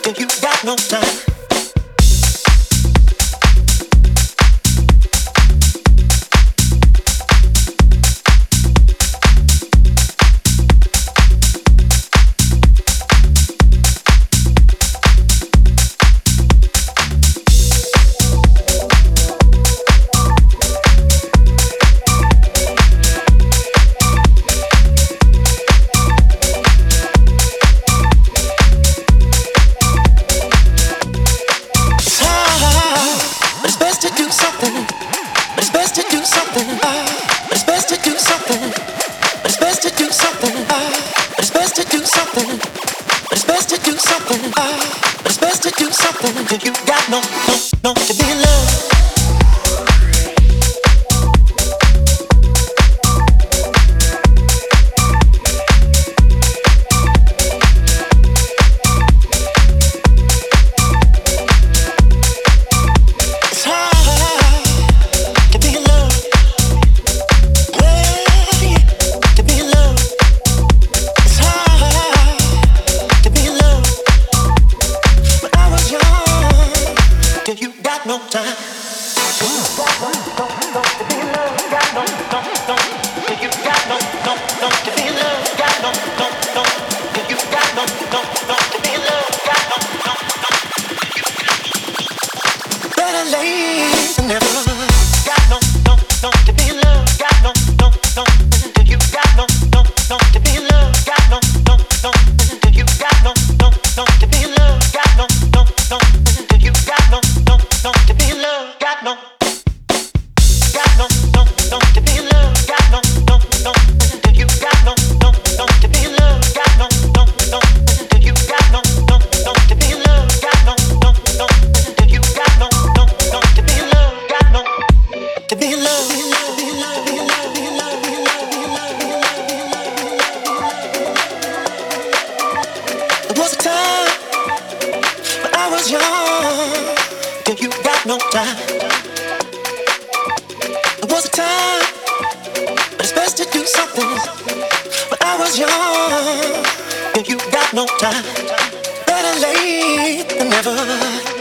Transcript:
You got no time. You got no to be in love. No time. Better late than never. Got no to be in love. Got no. You got no to be in love. Got no. You got no to be in love. Got no. You got no to be in love. Got no to be in love. Got no. You got no to be in love. Got no. You got no to be in love. Got no. You got no to be in love. Got no to be in love. There was a time when I was young. You got no time. There was a time, but it's best to do something. When I was young, you got no time. Better late than never.